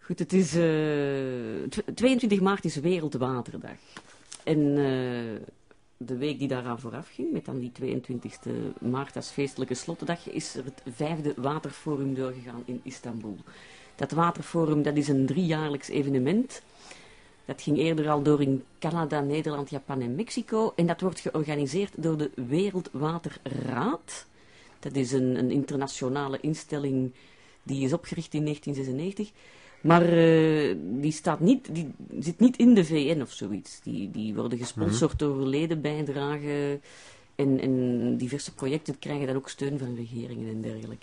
Goed, het is 22 maart is Wereldwaterdag. En de week die daaraan vooraf ging, met dan die 22 maart als feestelijke slotdag, is er het 5e Waterforum doorgegaan in Istanbul. Dat Waterforum, dat is een 3-jaarlijks evenement. Dat ging eerder al door in Canada, Nederland, Japan en Mexico. En dat wordt georganiseerd door de Wereldwaterraad. Dat is een internationale instelling die is opgericht in 1996. Maar die zit niet in de VN of zoiets. Die worden gesponsord door ledenbijdragen en diverse projecten krijgen dan ook steun van regeringen en dergelijke.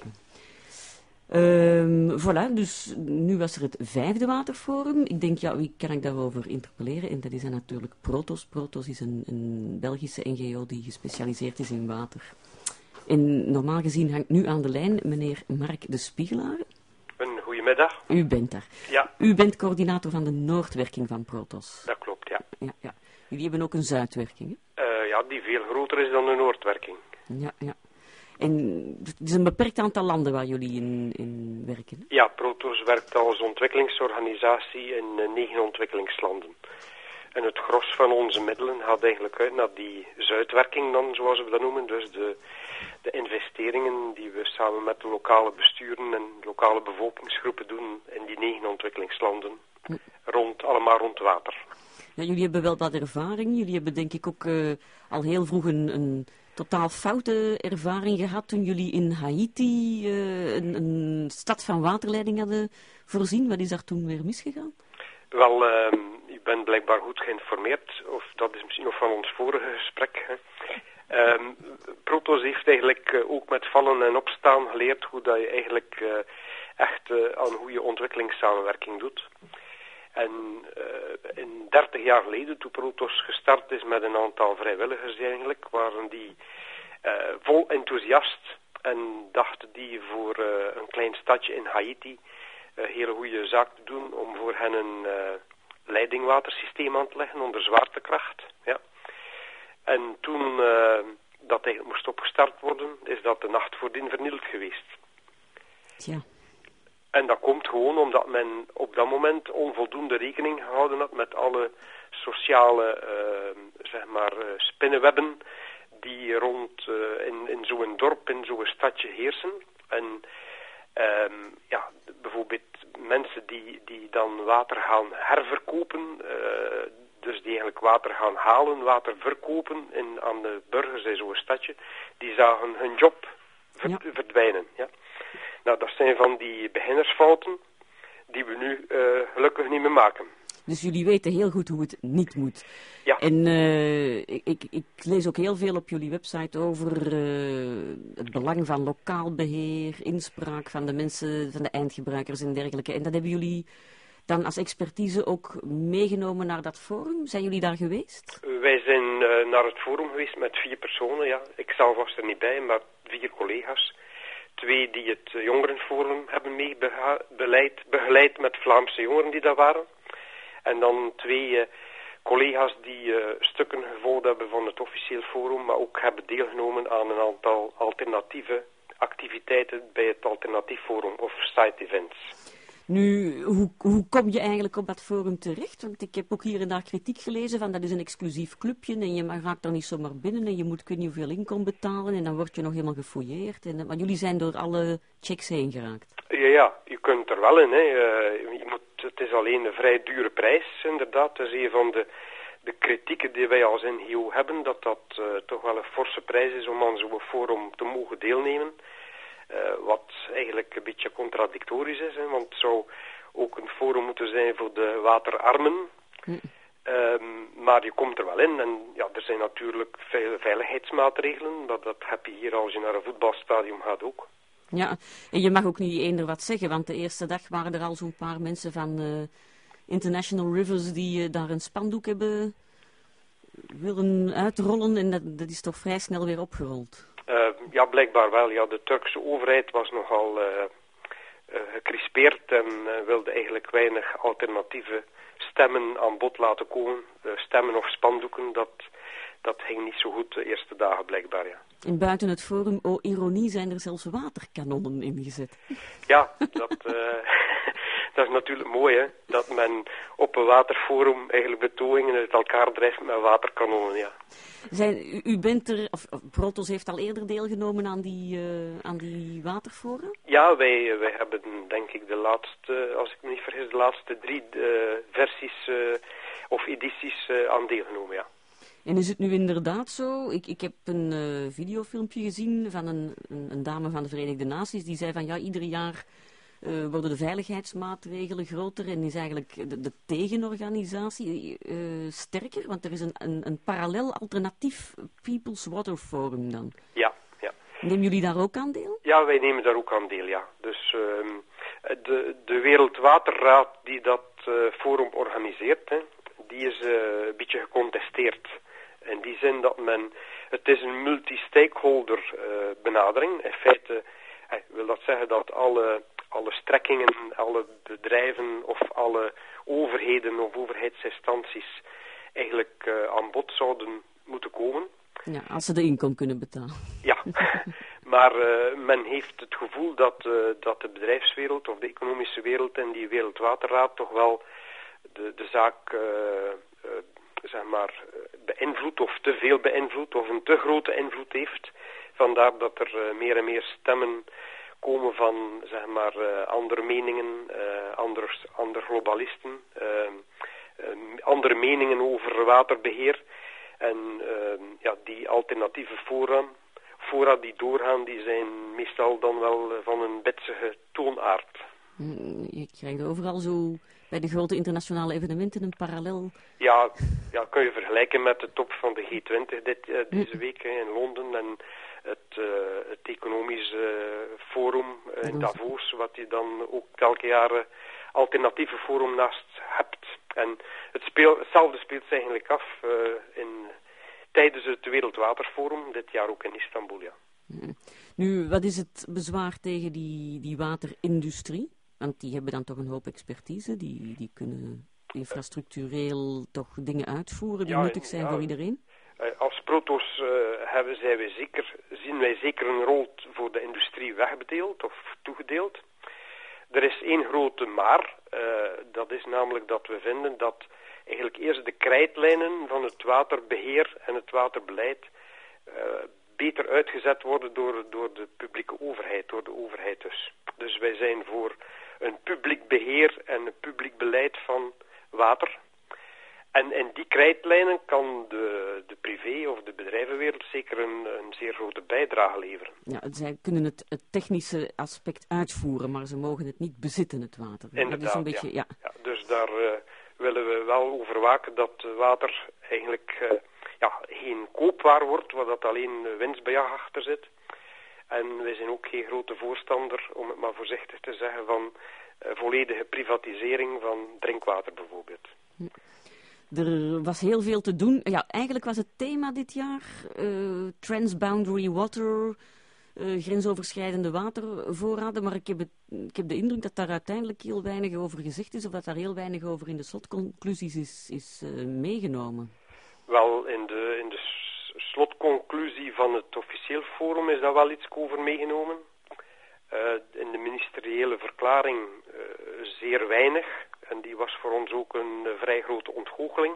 Voilà, dus nu was er het 5e Waterforum. Ik denk, ja, wie kan ik daarover interpelleren? En dat is dan natuurlijk Protos. Protos is een Belgische NGO die gespecialiseerd is in water. En normaal gezien hangt nu aan de lijn meneer Mark de Spiegelaar. Een goedemiddag. U bent daar. Ja. U bent coördinator van de Noordwerking van Protos. Dat klopt, ja. Ja. Jullie hebben ook een Zuidwerking, hè? Ja, die veel groter is dan de Noordwerking. Ja. En het is een beperkt aantal landen waar jullie in werken, hè? Ja, Protos werkt als ontwikkelingsorganisatie in 9 ontwikkelingslanden. En het gros van onze middelen gaat eigenlijk uit naar die Zuidwerking dan, zoals we dat noemen. Dus de investeringen die we samen met de lokale besturen en lokale bevolkingsgroepen doen in die 9 ontwikkelingslanden. Allemaal rond water. Ja, jullie hebben wel wat ervaring. Jullie hebben denk ik ook al heel vroeg een totaal foute ervaring gehad toen jullie in Haiti een stad van waterleiding hadden voorzien. Wat is daar toen weer misgegaan? Wel, ik ben blijkbaar goed geïnformeerd, of dat is misschien nog van ons vorige gesprek. Hè. Protos heeft eigenlijk ook met vallen en opstaan geleerd hoe dat je eigenlijk echt aan goede ontwikkelingssamenwerking doet. En in 30 jaar geleden, toen Protos gestart is met een aantal vrijwilligers eigenlijk, waren die vol enthousiast en dachten die voor een klein stadje in Haiti hele goede zaak te doen om voor hen een leidingwatersysteem aan te leggen onder zwaartekracht. Ja. En toen dat eigenlijk moest opgestart worden, is dat de nacht voordien vernield geweest. Tja. En dat komt gewoon omdat men op dat moment onvoldoende rekening gehouden had met alle sociale spinnenwebben die rond in zo'n dorp, in zo'n stadje heersen. En bijvoorbeeld mensen die dan water gaan herverkopen, dus die eigenlijk water gaan halen, water verkopen aan de burgers in zo'n stadje, die zagen hun job verdwijnen. Ja. Nou, dat zijn van die beginnersfouten die we nu gelukkig niet meer maken. Dus jullie weten heel goed hoe het niet moet. Ja. En ik lees ook heel veel op jullie website over het belang van lokaal beheer, inspraak van de mensen, van de eindgebruikers en dergelijke. En dat hebben jullie dan als expertise ook meegenomen naar dat forum? Zijn jullie daar geweest? Wij zijn naar het forum geweest met 4 personen, ja. Ik zelf was er niet bij, maar 4 collega's. 2 die het jongerenforum hebben begeleid met Vlaamse jongeren die daar waren. En dan 2 collega's die stukken gevolgd hebben van het officieel forum, maar ook hebben deelgenomen aan een aantal alternatieve activiteiten bij het alternatief forum of side events. Nu, hoe kom je eigenlijk op dat forum terecht? Want ik heb ook hier en daar kritiek gelezen van dat is een exclusief clubje en je raakt er niet zomaar binnen en je moet ik weet niet hoeveel inkomen betalen en dan word je nog helemaal gefouilleerd. Maar jullie zijn door alle checks heen geraakt. Ja, je kunt er wel in. Hè. Het is alleen een vrij dure prijs, inderdaad. Dat is een van de kritieken die wij als NGO hebben, dat toch wel een forse prijs is om aan zo'n forum te mogen deelnemen. Wat eigenlijk een beetje contradictorisch is, hè, want het zou ook een forum moeten zijn voor de waterarmen. Maar je komt er wel in en ja, er zijn natuurlijk veel veiligheidsmaatregelen. Dat heb je hier als je naar een voetbalstadion gaat ook. Ja, en je mag ook niet eender wat zeggen, want de eerste dag waren er al zo'n paar mensen van International Rivers die daar een spandoek hebben willen uitrollen en dat is toch vrij snel weer opgerold. Ja, blijkbaar wel. Ja, de Turkse overheid was nogal gecrispeerd en wilde eigenlijk weinig alternatieve stemmen aan bod laten komen. Stemmen of spandoeken, dat ging niet zo goed de eerste dagen blijkbaar, ja. En buiten het forum, ironie, zijn er zelfs waterkanonnen ingezet. Ja, Dat is natuurlijk mooi, hè, dat men op een waterforum eigenlijk betogingen uit elkaar drijft met waterkanonnen, ja. U bent er, of Protos heeft al eerder deelgenomen aan die waterforum? Ja, wij hebben denk ik de laatste, als ik me niet vergis, de laatste 3 versies of edities aan deelgenomen, ja. En is het nu inderdaad zo? Ik heb een videofilmpje gezien van een dame van de Verenigde Naties die zei van ja, ieder jaar worden de veiligheidsmaatregelen groter en is eigenlijk de tegenorganisatie sterker, want er is een parallel alternatief People's Water Forum dan. Ja, ja. Nemen jullie daar ook aan deel? Ja, wij nemen daar ook aan deel, ja. Dus de Wereldwaterraad die dat forum organiseert, hè, die is een beetje gecontesteerd. In die zin dat het is een multi-stakeholder benadering. In feite wil dat zeggen dat alle strekkingen, alle bedrijven of alle overheden of overheidsinstanties eigenlijk aan bod zouden moeten komen. Ja, als ze de inkomen kunnen betalen. Ja, maar men heeft het gevoel dat de bedrijfswereld of de economische wereld en die Wereldwaterraad toch wel de zaak zeg maar beïnvloedt of te veel beïnvloedt of een te grote invloed heeft. Vandaar dat er meer en meer stemmen komen van zeg maar andere meningen, andere globalisten, andere meningen over waterbeheer. En die alternatieve fora die doorgaan, die zijn meestal dan wel van een bitsige toonaard. Je krijgt overal zo bij de grote internationale evenementen een parallel. Ja, kun je vergelijken met de top van de G20 deze week in Londen en het economische forum in Davos, wat je dan ook elke jaar alternatieve forum naast hebt. En hetzelfde speelt zich eigenlijk af tijdens het Wereldwaterforum, dit jaar ook in Istanbul, ja. Nu, wat is het bezwaar tegen die waterindustrie? Want die hebben dan toch een hoop expertise, die kunnen infrastructureel toch dingen uitvoeren die nuttig zijn voor iedereen? Als Protos zien wij zeker een rol voor de industrie wegbedeeld of toegedeeld. Er is één grote maar, dat is namelijk dat we vinden dat eigenlijk eerst de krijtlijnen van het waterbeheer en het waterbeleid beter uitgezet worden door de publieke overheid, door de overheid dus. Dus wij zijn voor een publiek beheer en een publiek beleid van water. En in die krijtlijnen kan de privé of de bedrijvenwereld zeker een zeer grote bijdrage leveren. Ja, zij kunnen het technische aspect uitvoeren, maar ze mogen het niet bezitten, het water. Inderdaad, dat is een beetje, ja. Dus daar willen we wel over waken dat water eigenlijk geen koopwaar wordt, waar dat alleen winstbejag achter zit. En wij zijn ook geen grote voorstander, om het maar voorzichtig te zeggen, van volledige privatisering van drinkwater bijvoorbeeld. Er was heel veel te doen. Ja, eigenlijk was het thema dit jaar transboundary water, grensoverschrijdende watervoorraden, maar ik heb de indruk dat daar uiteindelijk heel weinig over gezegd is, of dat daar heel weinig over in de slotconclusies is meegenomen. Wel, in de slotconclusie van het officieel forum is daar wel iets over meegenomen. In de ministeriële verklaring zeer weinig. En die was voor ons ook een vrij grote ontgoocheling.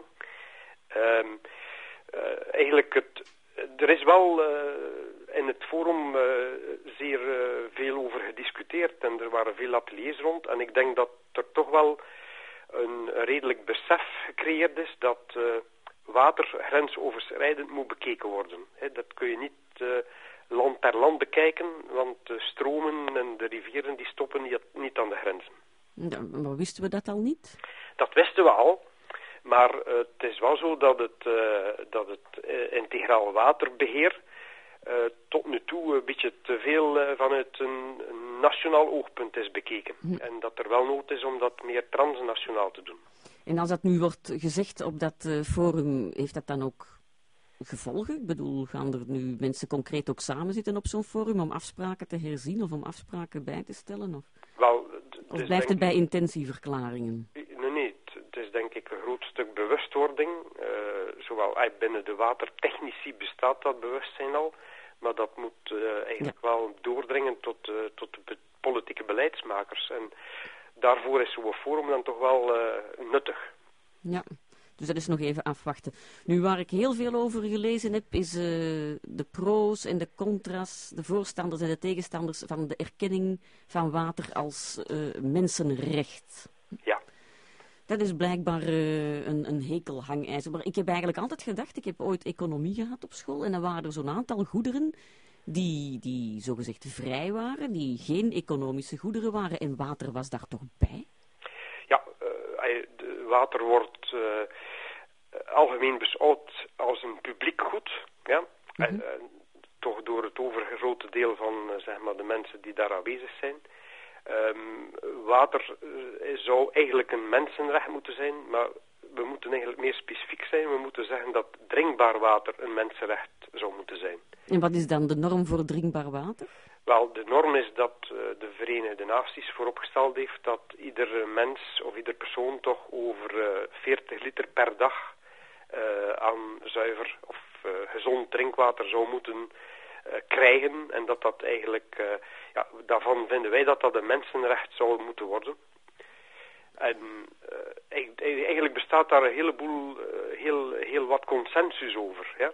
Er is wel in het forum zeer veel over gediscuteerd en er waren veel ateliers rond. En ik denk dat er toch wel een redelijk besef gecreëerd is dat water grensoverschrijdend moet bekeken worden. Dat kun je niet land per land bekijken, want de stromen en de rivieren die stoppen niet aan de grenzen. Ja, maar wisten we dat al niet? Dat wisten we al, maar het is wel zo dat het integraal waterbeheer tot nu toe een beetje te veel vanuit een nationaal oogpunt is bekeken. En dat er wel nood is om dat meer transnationaal te doen. En als dat nu wordt gezegd op dat forum, heeft dat dan ook gevolgen? Ik bedoel, gaan er nu mensen concreet ook samen zitten op zo'n forum om afspraken te herzien of om afspraken bij te stellen? Of blijft het bij intentieverklaringen? Nee, het is denk ik een groot stuk bewustwording. Zowel binnen de watertechnici bestaat dat bewustzijn al, maar dat moet eigenlijk wel doordringen tot de politieke beleidsmakers. En daarvoor is zo'n forum dan toch wel nuttig. Ja, dus dat is nog even afwachten. Nu, waar ik heel veel over gelezen heb, is de pro's en de contra's, de voorstanders en de tegenstanders van de erkenning van water als mensenrecht. Ja. Dat is blijkbaar een hekelhangijzer. Maar ik heb eigenlijk altijd gedacht, ik heb ooit economie gehad op school en dan waren er zo'n aantal goederen die zogezegd vrij waren, die geen economische goederen waren. En water was daar toch bij? Ja, water wordt algemeen beschouwd als een publiek goed. Ja? Mm-hmm. Toch door het overgrote deel van zeg maar de mensen die daar aanwezig zijn. Water zou eigenlijk een mensenrecht moeten zijn, maar we moeten eigenlijk meer specifiek zijn. We moeten zeggen dat drinkbaar water een mensenrecht zou moeten zijn. En wat is dan de norm voor drinkbaar water? Wel, de norm is dat de Verenigde Naties vooropgesteld heeft dat ieder mens of ieder persoon toch over 40 liter per dag aan zuiver of gezond drinkwater zou moeten krijgen. En dat eigenlijk, daarvan vinden wij dat een mensenrecht zou moeten worden. En eigenlijk bestaat daar een heleboel, heel wat consensus over. Ja?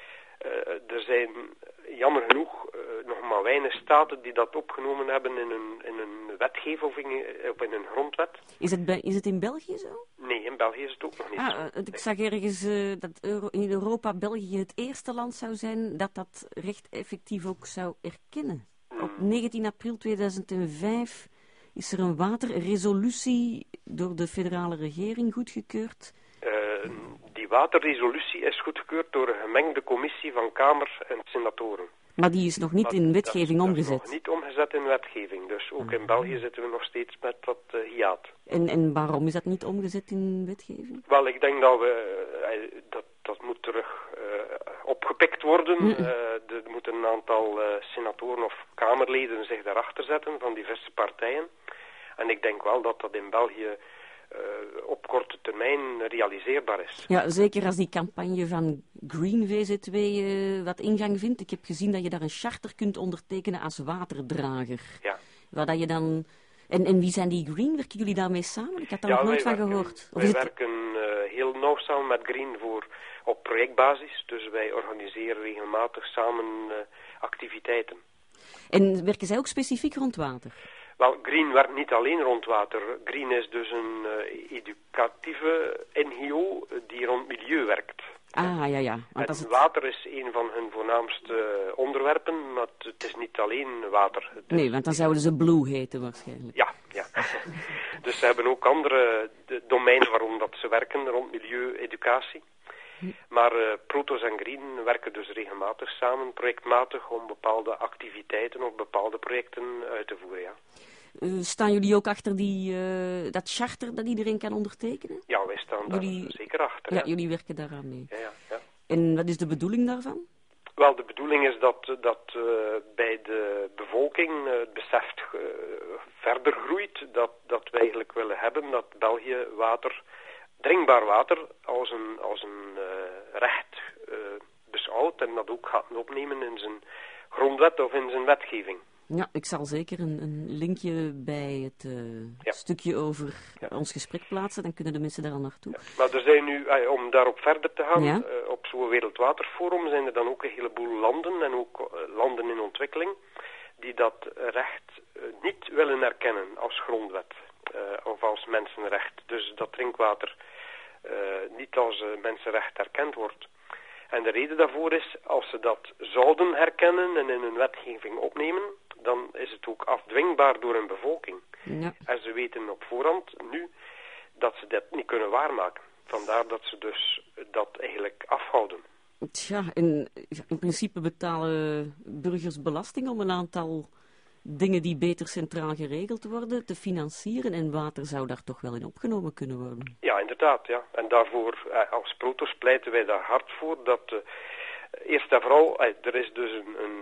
Er zijn jammer genoeg nog maar weinig staten die dat opgenomen hebben in een wetgeving of in een grondwet. Is het in België zo? Nee, in België is het ook nog niet zo. Ik zag ergens dat in Europa België het eerste land zou zijn dat recht effectief ook zou erkennen. Op 19 april 2005 is er een waterresolutie door de federale regering goedgekeurd. Die waterresolutie is goedgekeurd door een gemengde commissie van Kamer en senatoren. Maar die is nog niet in wetgeving omgezet? Dat is nog niet omgezet in wetgeving. Dus ook in België zitten we nog steeds met dat hiaat. En waarom is dat niet omgezet in wetgeving? Wel, ik denk dat dat moet terug opgepikt worden. Er moeten een aantal senatoren of kamerleden zich daarachter zetten van diverse partijen. En ik denk wel dat dat in België op korte termijn realiseerbaar is. Ja, zeker als die campagne van Green VZW wat ingang vindt. Ik heb gezien dat je daar een charter kunt ondertekenen als waterdrager. Ja. Waar dat je dan... En wie zijn die Green? Werken jullie daarmee samen? Ik had daar nog nooit van gehoord. Wij werken heel nauw samen met Green op projectbasis. Dus wij organiseren regelmatig samen activiteiten. En werken zij ook specifiek rond water? Wel, Green werkt niet alleen rond water. Green is dus een educatieve NGO die rond milieu werkt. Ja. Want water is een van hun voornaamste onderwerpen, maar het is niet alleen water. Nee, want dan zouden ze Blue heten waarschijnlijk. Ja. Dus ze hebben ook andere domeinen waarom dat ze werken rond milieu, educatie. Maar Protos en Green werken dus regelmatig samen, projectmatig, om bepaalde activiteiten of bepaalde projecten uit te voeren, ja. Staan jullie ook achter dat charter dat iedereen kan ondertekenen? Ja, wij staan daar zeker achter. Ja, jullie werken daaraan mee. Ja. En wat is de bedoeling daarvan? Wel, de bedoeling is dat bij de bevolking het besef verder groeit, dat we eigenlijk willen hebben dat België drinkbaar water als een recht beschouwt en dat ook gaat opnemen in zijn grondwet of in zijn wetgeving. Ja, ik zal zeker een linkje bij het stukje over ons gesprek plaatsen, dan kunnen de mensen daar al naartoe. Ja, maar er zijn nu, om daarop verder te gaan, op zo'n Wereldwaterforum zijn er dan ook een heleboel landen en ook landen in ontwikkeling die dat recht niet willen erkennen als grondwet of als mensenrecht. Dus dat drinkwater niet als mensenrecht erkend wordt. En de reden daarvoor is, als ze dat zouden herkennen en in hun wetgeving opnemen, dan is het ook afdwingbaar door een bevolking. Ja. En ze weten op voorhand nu dat ze dat niet kunnen waarmaken. Vandaar dat ze dus dat eigenlijk afhouden. Tja, in principe betalen burgers belasting om een aantal dingen die beter centraal geregeld worden te financieren. En water zou daar toch wel in opgenomen kunnen worden. Ja, inderdaad. Ja. En daarvoor, als Protos pleiten wij daar hard voor dat eerst en vooral, er is dus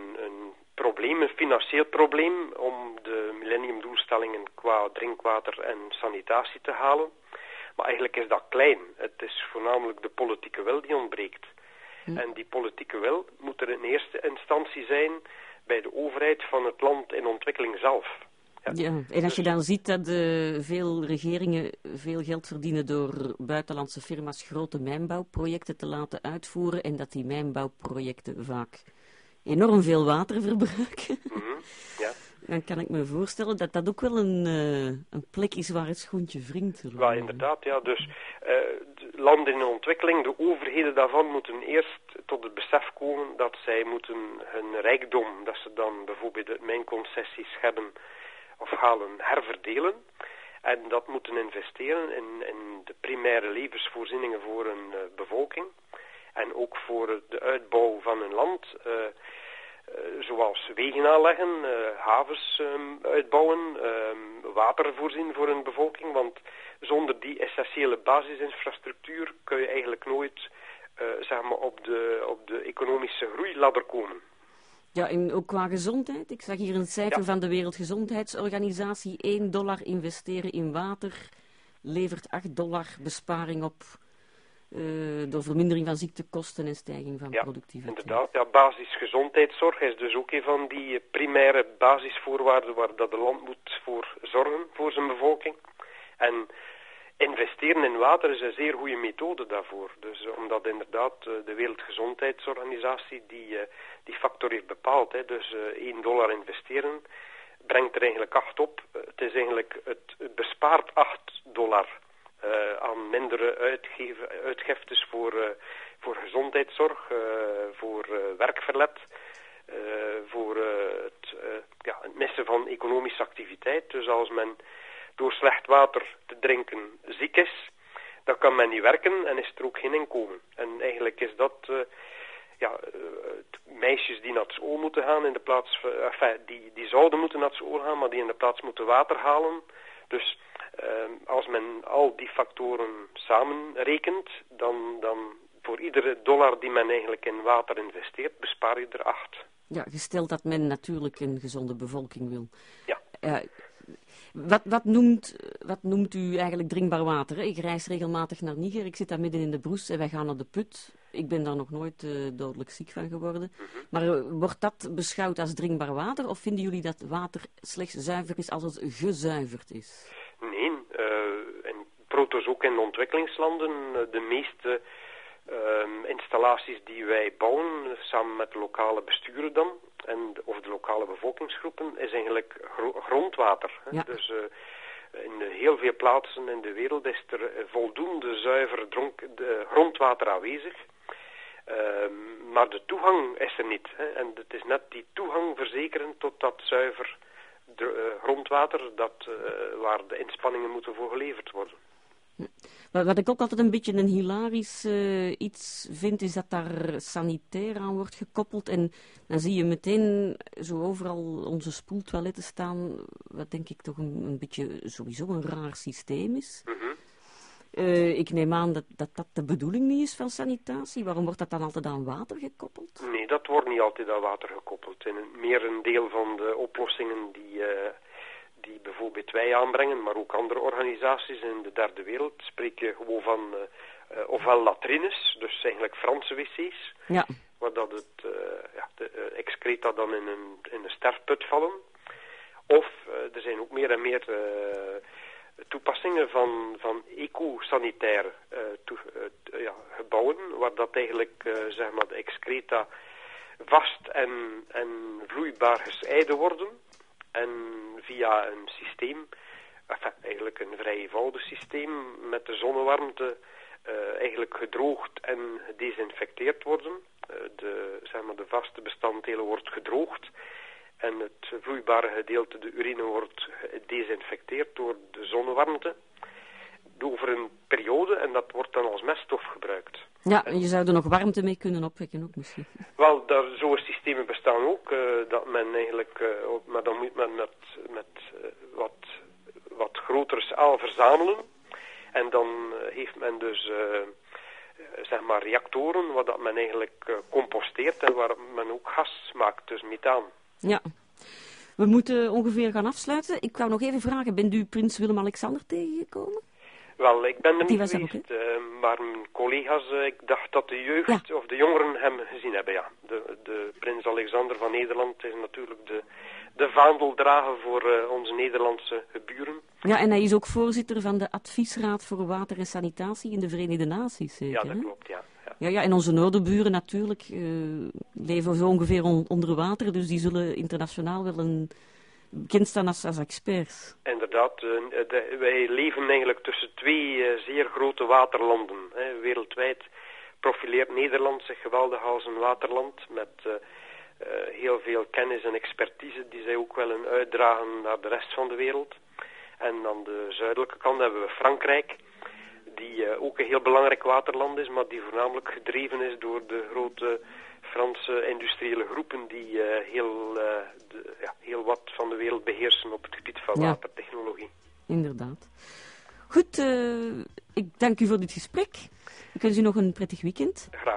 een financieel probleem om de millenniumdoelstellingen qua drinkwater en sanitatie te halen. Maar eigenlijk is dat klein. Het is voornamelijk de politieke wil die ontbreekt. En die politieke wil moet er in eerste instantie zijn bij de overheid van het land in ontwikkeling zelf. Ja, en als je dan ziet dat veel regeringen veel geld verdienen door buitenlandse firma's grote mijnbouwprojecten te laten uitvoeren en dat die mijnbouwprojecten vaak enorm veel water verbruiken, Ja. Dan kan ik me voorstellen dat dat ook wel een plek is waar het schoentje wringt. Ja, inderdaad. Ja. Dus de landen in ontwikkeling, de overheden daarvan moeten eerst tot het besef komen dat zij moeten hun rijkdom, dat ze dan bijvoorbeeld uit mijnconcessies hebben of halen, herverdelen. En dat moeten investeren in de primaire levensvoorzieningen voor een bevolking. En ook voor de uitbouw van een land, zoals wegen aanleggen, havens uitbouwen, water voorzien voor een bevolking. Want zonder die essentiële basisinfrastructuur kun je eigenlijk nooit zeg maar op de economische groeiladder komen. Ja, en ook qua gezondheid. Ik zag hier een cijfer van de Wereldgezondheidsorganisatie. $1 investeren in water levert $8 besparing op door vermindering van ziektekosten en stijging van productiviteit. Inderdaad. Ja, basisgezondheidszorg is dus ook een van die primaire basisvoorwaarden waar dat de land moet voor zorgen voor zijn bevolking. En investeren in water is een zeer goede methode daarvoor. Dus omdat inderdaad de Wereldgezondheidsorganisatie die factor heeft bepaald. Hè. Dus $1 investeren brengt er eigenlijk 8 op. Het is eigenlijk, het bespaart $8 aan mindere uitgiftes voor gezondheidszorg, voor werkverlet, voor het missen van economische activiteit. Dus als men door slecht water te drinken ziek is, dan kan men niet werken en is er ook geen inkomen. En eigenlijk is dat meisjes die naar school moeten gaan in de plaats van, die zouden moeten naar school gaan, maar die in de plaats moeten water halen. Dus als men al die factoren samenrekent, dan voor iedere $1 die men eigenlijk in water investeert, bespaar je er 8. Ja, gesteld dat men natuurlijk een gezonde bevolking wil. Ja. Wat noemt u eigenlijk drinkbaar water? Hè? Ik reis regelmatig naar Niger, ik zit daar midden in de broes en wij gaan naar de put. Ik ben daar nog nooit dodelijk ziek van geworden. Maar wordt dat beschouwd als drinkbaar water of vinden jullie dat water slechts zuiver is als het gezuiverd is? Nee, en proto's ook in de ontwikkelingslanden, de meeste installaties die wij bouwen, samen met de lokale besturen dan, of de lokale bevolkingsgroepen, is eigenlijk grondwater. Ja. Dus in heel veel plaatsen in de wereld is er voldoende zuiver grondwater aanwezig. Maar de toegang is er niet. Hè. En het is net die toegang verzekeren tot dat zuiver grondwater waar de inspanningen moeten voor geleverd worden. Wat ik ook altijd een beetje een hilarisch iets vind, is dat daar sanitair aan wordt gekoppeld. En dan zie je meteen zo overal onze spoeltoiletten staan, wat denk ik toch een beetje sowieso een raar systeem is. Ik neem aan dat de bedoeling niet is van sanitatie. Waarom wordt dat dan altijd aan water gekoppeld? Nee, dat wordt niet altijd aan water gekoppeld. In meer een deel van de oplossingen die bijvoorbeeld wij aanbrengen, maar ook andere organisaties in de derde wereld, spreek je gewoon van ofwel latrines, dus eigenlijk Franse wc's, ja, waar dat de excreta dan in een sterfput vallen. Of er zijn ook meer en meer toepassingen van eco-sanitaire gebouwen, waar dat eigenlijk zeg maar de excreta vast en vloeibaar gescheiden worden. En via een systeem, eigenlijk een vrij eenvoudig systeem, met de zonnewarmte eigenlijk gedroogd en gedesinfecteerd worden. De vaste bestanddelen wordt gedroogd en het vloeibare gedeelte, de urine, wordt gedesinfecteerd door de zonnewarmte over een periode en dat wordt dan als meststof gebruikt. Ja, en je zou er nog warmte mee kunnen opwekken ook misschien. Wel, zo'n systemen bestaan ook, dat men eigenlijk, maar dan moet men met wat grotere schaal verzamelen. En dan heeft men dus, zeg maar, reactoren, waar dat men eigenlijk composteert en waar men ook gas maakt, dus methaan. Ja, we moeten ongeveer gaan afsluiten. Ik wou nog even vragen, bent u prins Willem-Alexander tegengekomen? Wel, ik ben er Die niet was er geweest, maar mijn collega's, ik dacht dat de jeugd of de jongeren hem gezien hebben, ja. De prins Alexander van Nederland is natuurlijk de vaandeldrager voor onze Nederlandse buren. Ja, en hij is ook voorzitter van de Adviesraad voor Water en Sanitatie in de Verenigde Naties, zeker, Ja, dat hè? klopt, ja. Ja, en onze noorderburen natuurlijk leven zo ongeveer onder water, dus die zullen internationaal wel bekend staan als experts. Inderdaad, wij leven eigenlijk tussen twee zeer grote waterlanden. Wereldwijd profileert Nederland zich geweldig als een waterland met heel veel kennis en expertise die zij ook willen uitdragen naar de rest van de wereld. En aan de zuidelijke kant hebben we Frankrijk, die ook een heel belangrijk waterland is, maar die voornamelijk gedreven is door de grote Franse industriële groepen die heel wat van de wereld beheersen op het gebied van watertechnologie. Inderdaad. Goed, ik dank u voor dit gesprek. Ik wens u nog een prettig weekend. Graag